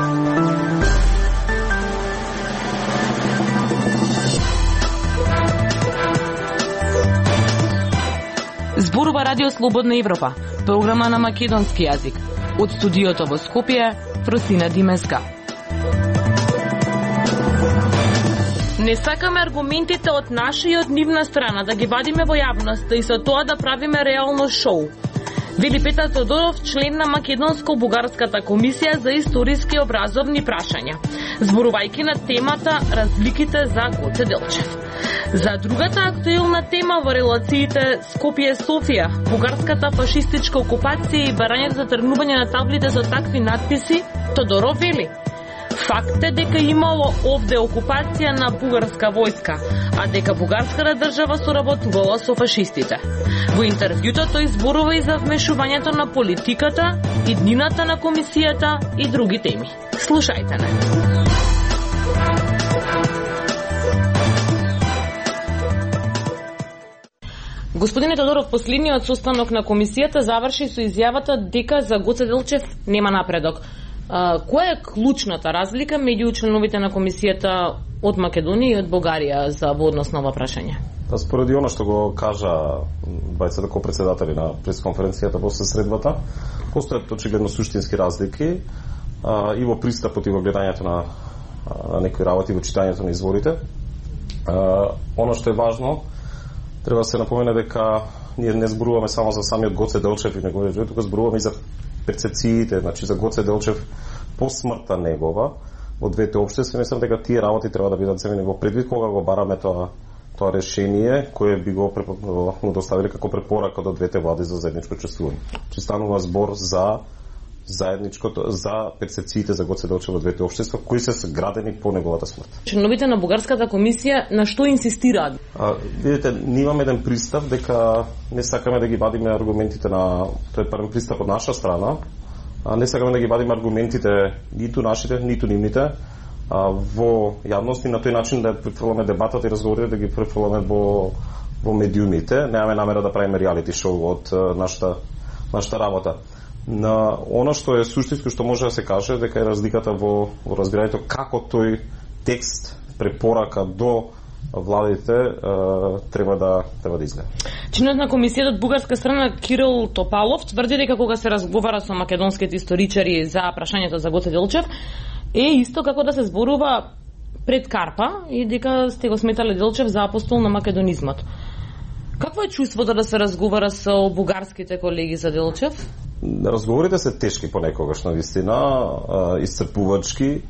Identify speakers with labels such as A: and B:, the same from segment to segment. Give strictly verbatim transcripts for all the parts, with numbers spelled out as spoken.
A: Зборува Радио Слободна Европа, програма на македонски јазик. Од студиото во Скопје, Просина Димеска. Не сакаме аргументите од наша и од нивна страна да ги вадиме во јавноста и со тоа да правиме реално шоу. Вели Петар Тодоров, член на Македонско-бугарската комисија за историски образовни прашања, зборувајќи на темата разликите за Гоце Делчев. За другата актуелна тема во релациите Скопје-Софија, бугарската фашистичка окупација и барањето за тргнување на таблите со такви надписи, Тодоров вели: факт е дека имало овде окупација на бугарска војска, а дека бугарската држава соработувала со фашистите. Во интервјуто тој зборува и за вмешувањето на политиката, иднината на комисијата и други теми. Слушајте не. Господине Тодоров, последниот состанок на комисијата заврши со изјавата дека за Гоце Делчев нема напредок. А, која е клучната разлика меѓу членовите на комисијата од Македонија и од Бугарија за во однос на ова прашање?
B: Та спореди она што го кажа бајцата ко председатели на пресконференцијата после средбата, постојат очигледно суштински разлики а, и во пристапот и во гледањето на, на некои работи, во читањето на изворите. А, ono што е важно, треба да се напомене дека ние не зборуваме само за самиот Гоце Делчев и неговиот живот, туку зборуваме и за перцепциите, значи за Гоце Делчев по смртта негова во двете општества. Мислам дека тие работи треба да бидат земени во предвид кога го бараме тоа тоа решение кое би го му доставили како препорака до двете влади за заедничко чувствување. Че станува збор за заедничкото, за перцепциите за Гоце Делчев во двете општества кои се сградени по неговата смрт.
A: Членовите на бугарската комисија на што инсистираат?
B: А, видите, ние имаме еден пристав дека не сакаме да ги вадиме аргументите на тој првен пристав од наша страна, а не сакаме да ги вадиме аргументите ниту нашите, ниту нивните а, во јавност и на тој начин да префрламе дебатата и разговорите да ги префрламе во во медиумите. Немаме намера да правиме реалити шоу од нашата нашата работа. На она што е суштинско што може да се каже дека е разликата во, во разбирањето како тој текст препорака до владите е, треба да треба да изгледа.
A: Членот на комисијата од бугарска страна Кирил Топалов тврди дека кога се разговара со македонските историчари за прашањето за Гоце Делчев е исто како да се зборува пред Карпа и дека сте го сметале Делчев за апостол на македонизмот. Какво е чувството да се разговара со бугарските колеги за Делчев?
B: Разговорите се тешки понекогаш, на вистина, исцрпувачки.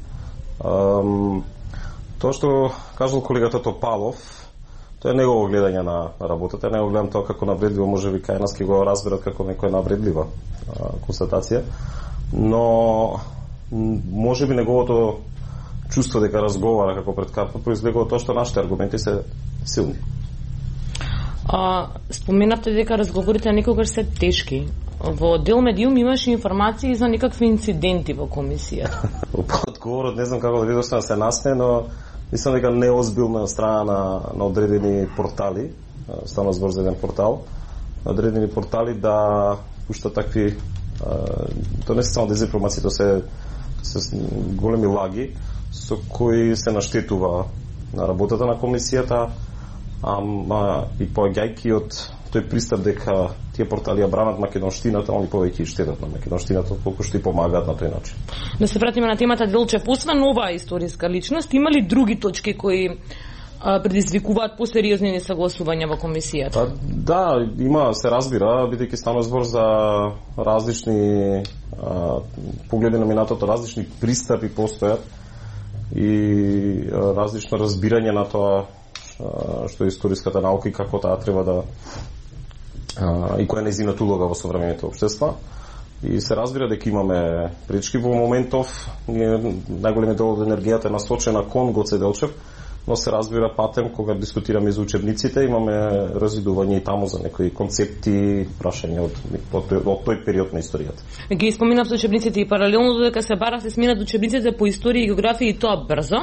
B: Тоа што кажал колегата Топалов, тоа е негово гледање на работата. Не го гледам тоа како навредливо, може би кај нас ке го разберат како некоја навредлива констатација, но може би неговото чувство дека разговара како пред Карпа произлегува тоа што нашите аргументи се силни.
A: А, споменавте дека разговорите некогаш се тешки. Во дел медиум имаше информации за некакви инциденти во комисијата.
B: Одговорот не знам како да видош да се насне, но мислам дека неозбилна страна на, на одредени портали, стана збор за еден портал, на одредени портали да пуштат такви, тоа не се само дезинформации, тоа се, се големи лаги со кои се наштетува на работата на комисијата, ама и поаѓајки од тој пристап дека тие портали ја бранат македонштината, они повеќе штедат на македонштината, колку што и помагаат на тој начин.
A: Да се вратиме на темата Делчев, освен оваа историска личност, има ли други точки кои а, предизвикуваат посериозни несагласувања во комисијата?
B: А, да, има, се разбира, бидејќи стана збор за различни а, погледи на минатото, различни пристапи постојат и а, различно разбирање на тоа што е историската наука и како таа треба да а, и која е нејзината улога во современите општества. И се разбира дека имаме пречки во моментов, ние најголемиот дел од енергијата е насочена кон Гоце Делчев, но се разбира патем кога дискутираме за учебниците, имаме развидување и таму за некои концепти, прашања од, од, од тој период на историјата.
A: Ги споминав учебниците и паралелно додека се бара се сменат учебниците по историја и географија и тоа брзо.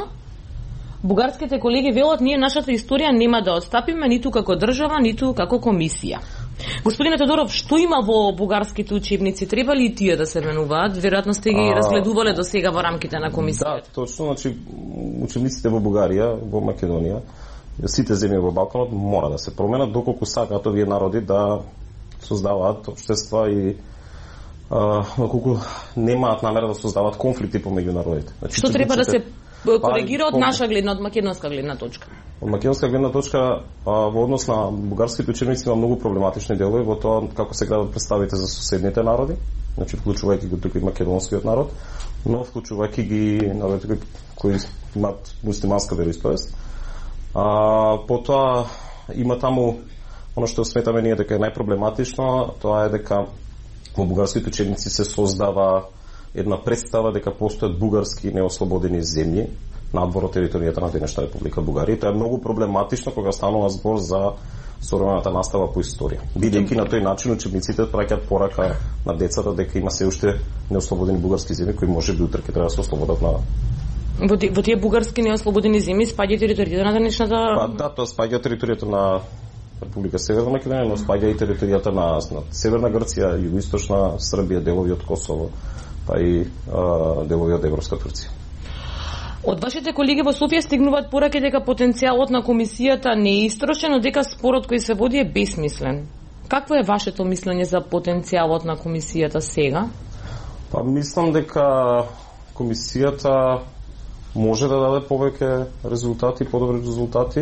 A: Бугарските колеги велат ние нашата историја нема да отстапиме ниту како држава, ниту како комисија. Господине Тодоров, што има во бугарските учебници? Треба ли тие да се менуваат? Веројатно сте ги а, разгледувале до сега во рамките на комисијата.
B: Да, точно, значи учебниците во Бугарија, во Македонија, сите земји во Балканот мора да се променат доколку сакаат овие народи да создаваат општества и а, доколку немаат намера да создаваат конфликти помеѓу народите. Значи,
A: што треба да се коригира од наша гледна, од македонска гледна точка?
B: Од македонска гледна точка, а, во однос на бугарските учебници има многу проблематични делови во тоа како се градат представите за соседните народи, значи вклучувајќи го тука и македонскиот народ, но вклучувајќи ги народите кои имаат муслиманска вероисповест. А, потоа има таму оно што сметаме ние дека е најпроблематично, тоа е дека во бугарските учебници се создава една представа дека постојат бугарски неослободени земји надвор од територијата на денешна Република Бугарија. Тоа е многу проблематично кога станува збор за современата настава по историја. Бидејќи на тој начин учебниците праќаат порака на децата дека има се уште неослободени бугарски земји кои може би утре ќе треба да се ослободат на
A: Во, во тие бугарски неослободени земји спаѓа територијата на денешната...
B: Па да, тоа спаѓа територијата на Република Северна Македонија, но спаѓа и територијата на, на Северна Грција, југоисточна Србија, делови од Косово, па и а, делови од Европска Турција.
A: Од вашите колеги во Софија стигнуваат пораки дека потенцијалот на комисијата не е истрошен, но дека спорот кој се води е бесмислен. Какво е вашето мислење за потенцијалот на комисијата сега?
B: Па мислам дека комисијата може да даде повеќе резултати, подобри резултати,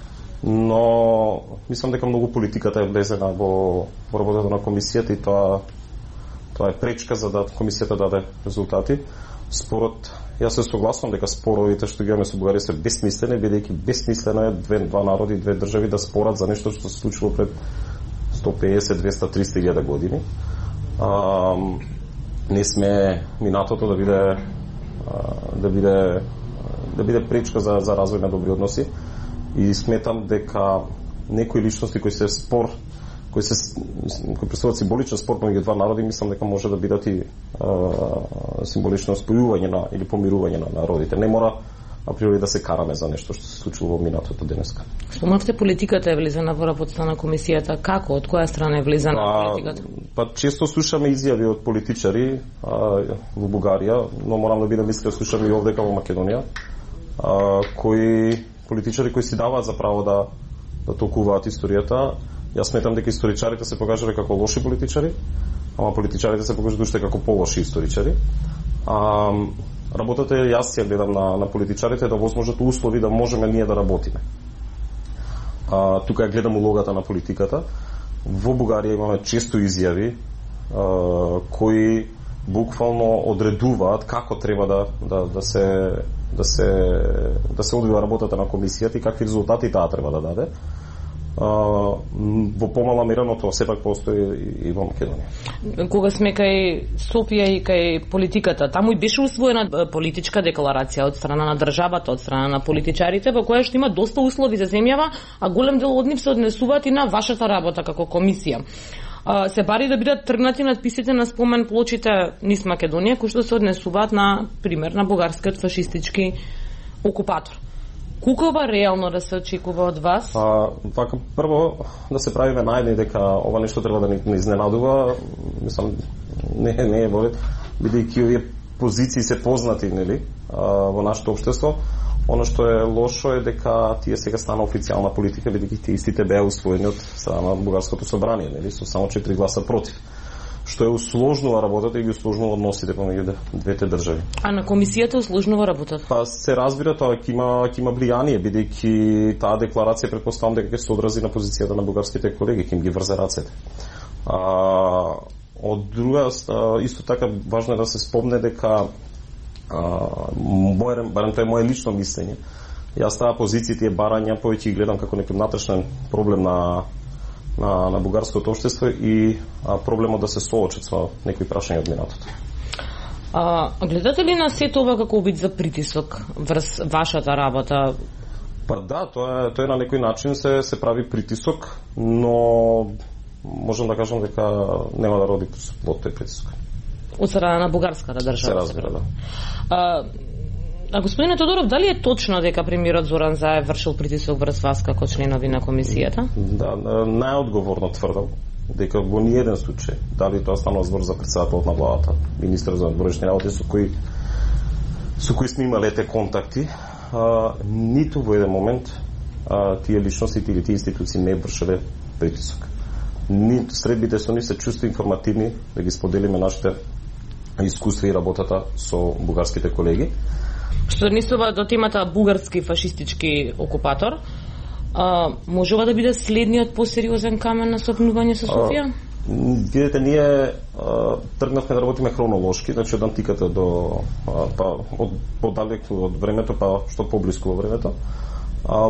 B: но мислам дека многу политиката е влезена во, во работата на комисијата и тоа тоа е пречка за да комисијата даде резултати. Спорот, јас се согласувам дека споровите што ги имаме со Бугарија се бесмислени, бидејќи бесмислено е две два народи, две држави да спорат за нешто што се случило пред сто педесет, двеста, триста илјада години. А, не сме минатото да биде да биде да биде пречка за за развој на добри односи и сметам дека некои личности кои се спор кои се кои представуваат символичен спор помеѓу два народи, мислам дека може да бидат и а, символично спојување на или помирување на народите. Не мора априори да се караме за нешто што се случило во минатото денеска.
A: Спомнавте политиката е влезена во работата на комисијата. Како? Од која страна е влезена
B: а,
A: политиката?
B: Па често слушаме изјави од политичари а, во Бугарија, но морам да бидам искрен, слушам и овдека во Македонија, а, кои политичари кои си даваат за право да да толкуваат историјата. Јас сметам дека историчарите се покажале како лоши политичари, ама политичарите се покажале уште како полоши историчари. А, работата е, јас ја гледам на, на политичарите, да возможат услови да можеме ние да работиме. А, тука ја гледам улогата на политиката. Во Бугарија имаме често изјави а, кои буквално одредуваат како треба да, да, да се да се да се одвива работата на комисијата и какви резултати таа треба да даде. Uh, во помала мера, но тоа сепак постои и, и во Македонија.
A: Кога сме кај Софија и кај политиката, таму и беше усвоена политичка декларација од страна на државата, од страна на политичарите, во која што има доста услови за земјава, а голем дел од нив се однесуваат и на вашата работа како комисија. Uh, се бари да бидат тргнати надписите на спомен плочите низ Македонија, кои што се однесуваат на пример на бугарскиот фашистички окупатор. Колкова реално да се очекува од вас?
B: А, вака, прво да се правиме најдни дека ова нешто треба да не изненадува, мислам, не, не е болит, бидејќи овие позиции се познати, нели, во нашето општество. Оно што е лошо е дека тие сега стана официјална политика, бидејќи тие истите беа усвоени од страна на бугарското собрание, нели, со само четири гласа против, што е усложнува работата и ги усложнува односите помеѓу двете држави.
A: А на комисијата усложнува работата?
B: Па се разбира, тоа ќе има ќе има влијание, бидејќи таа декларација претпоставам дека ќе се одрази на позицијата на бугарските колеги, ќе им ги врзе рацете. А, од друга, исто така важно е да се спомне дека мој, барем тоа е моје лично мислење. Јас таа позиција тие барања повеќе ги гледам како некој внатрешен проблем на на на бугарското општество и а, проблемот да се соочат со некои прашања од минатото.
A: А гледате ли на сето ова како вид за притисок врз вашата работа?
B: Па да, тоа е тоа е на некој начин се се прави притисок, но можам да кажам дека нема да роди плод тој притисок.
A: Од страна на бугарската држава.
B: Се разбира, да.
A: А, а господине Тодоров, дали е точно дека премиерот Зоран Заев вршил притисок врз вас како членови на комисијата?
B: Да, најодговорно тврдам дека во ниеден случај, дали тоа станува збор за председателот на владата, министер за външни работи со кои со кои сме имале те контакти, а, ниту во еден момент а, тие личности или тие институции не вршеле притисок. Ни средбите со нив се чувство информативни да ги споделиме нашите искуства и работата со бугарските колеги.
A: Што нисува до темата бугарски фашистички окупатор, а, можува да биде следниот посериозен камен на сопнување со Софија?
B: А, видите, ние а, тргнавме да работиме хронолошки, значи од антиката до а, па од подалеку од времето па што поблиску во времето. А,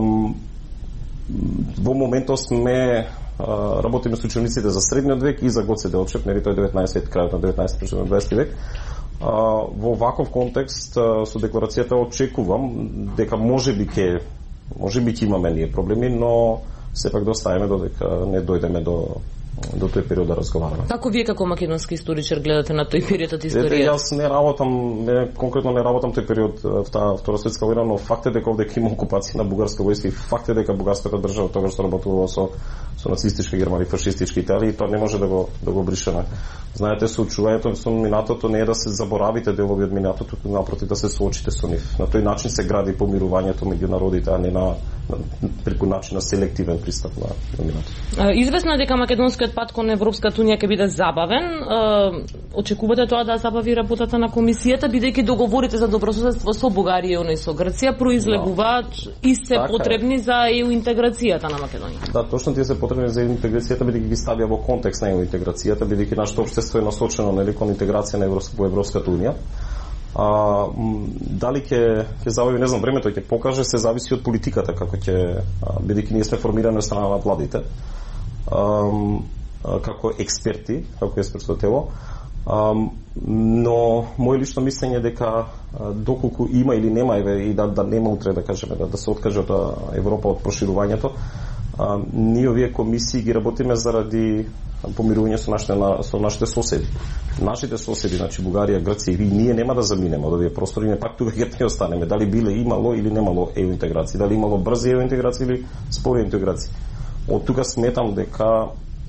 B: во моментот сме а, работиме со учениците за средниот век и за Гоце Делчев, нели тој деветнаесети крајот на деветнаесети на дваесети век. А, во ваков контекст а, со декларацијата очекувам дека можеби ќе можеби ќе имаме ние проблеми, но сепак да оставиме додека не дојдеме до до тој период да разговараме.
A: Како вие како македонски историчар гледате на тој период од историјата?
B: Ете, јас не работам, не, конкретно не работам тој период в таа Втора светска војна, но факт е дека овде има окупација на бугарска војска и факт е дека бугарската држава тогаш што работува со со нацистичка Германија, фашистички Италија, и тоа не може да го да го бришеме. Знаете, соочувањето со минатото не е да се заборавите делови од минатото, туку напротив да се соочите со нив. На тој начин се гради помирувањето меѓу народите, а не на, на преку начин на селективен пристап на, на минатото.
A: Известно е дека македонскиот пат кон Европската унија ќе биде забавен. Очекувате тоа да забави работата на комисијата, бидејќи договорите за добрососедство со Бугарија и со Грција произлегуваат да. и се така потребни за ЕУ интеграцијата на Македонија.
B: Да, точно тие се потребни за интеграцијата, бидејќи ги ставија во контекст на ЕУ интеграцијата, бидејќи нашето општество е насочено нели кон интеграција на Европска во Европската унија. А, дали ќе ќе забави, не знам, времето ќе покаже, се зависи од политиката како ќе, бидејќи ние сме формирани од страна на владите. А, како експерти, како експертско тело. А, но мој лично мислење е дека доколку има или нема и да да нема утре да кажеме да, да се откаже од Европа од проширувањето, а, ние овие комисии ги работиме заради помирување со нашите со нашите соседи. Нашите соседи, значи Бугарија, Грција и ние нема да заминеме од овие простори, не пак тука ќе не останеме, дали биле имало или немало ЕУ интеграција, дали имало брзи ЕУ интеграција или спори интеграција. Од тука сметам дека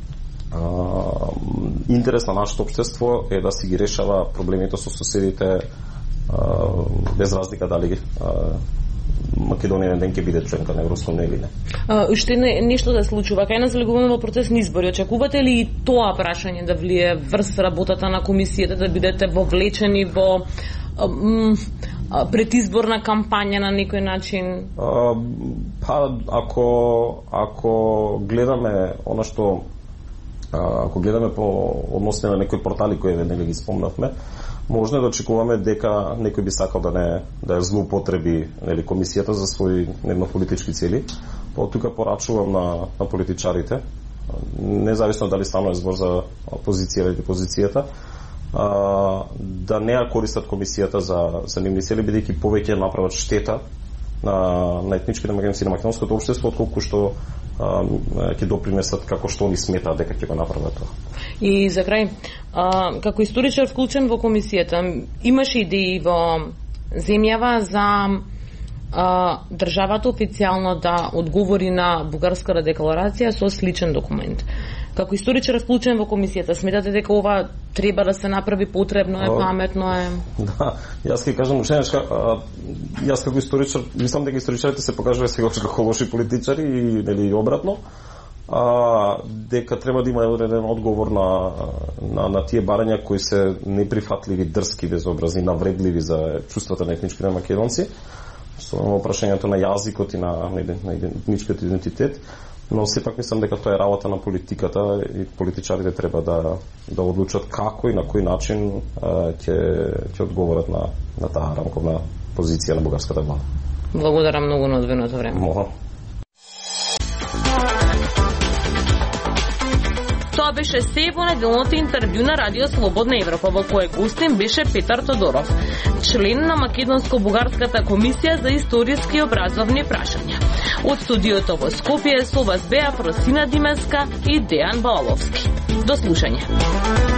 B: Uh, интерес на нашето општество е да си ги решава проблемите со соседите uh, без разлика дали uh, Македонија ден ќе биде членка на Европска унија или не.
A: Uh, уште не, нешто да случува, кај нас влегуваме во процес на избори. Очекувате ли и тоа прашање да влие врз работата на комисијата, да бидете вовлечени во um, предизборна кампања на некој начин?
B: Uh, па ако ако гледаме она што ако гледаме по односне на некои портали кои нели ги спомнавме, можно да очекуваме дека некој би сакал да не да ја злоупотреби нели комисијата за своји дневно-политички цели. По тука порачувам на на политичарите, независно дали станува збор за опозиција или позицијата, а, да не ја користат комисијата за за нивни цели, бидејќи повеќе направат штета на на етничките македонци, на македонското општество, отколку што ќе допринесат како што они сметаат дека ќе го направат тоа.
A: И за крај, а, како историчар вклучен во комисијата, имаше идеи во земјава за а, државата официјално да одговори на бугарската декларација со сличен документ. Како историчар вклучен во комисијата, сметате дека ова треба да се направи, потребно е, паметно е?
B: Да, јас ќе кажам уште нешто, јас како историчар, мислам дека историчарите се покажуваат сега како лоши политичари и нели обратно. А, дека треба да има еден одговор на, на, на тие барања кои се неприфатливи, дрски, безобразни, навредливи за чувствата на етничките македонци, со прашањето на јазикот и на, на етничкиот идентитет. Но сепак мислам дека тоа е работа на политиката и политичарите треба да да одлучат како и на кој начин ќе ќе одговорат на на таа рамковна позиција на бугарската влада.
A: Благодарам многу на одвоеното време.
B: Мога.
A: Тоа беше се во неделното интервју на Радио Слободна Европа, во кое гостин беше Петар Тодоров, член на Македонско-бугарската комисија за историски и образовни прашања. Од студиото во Скопје со вас беа Фросина Димеска и Дејан Баоловски. До слушање.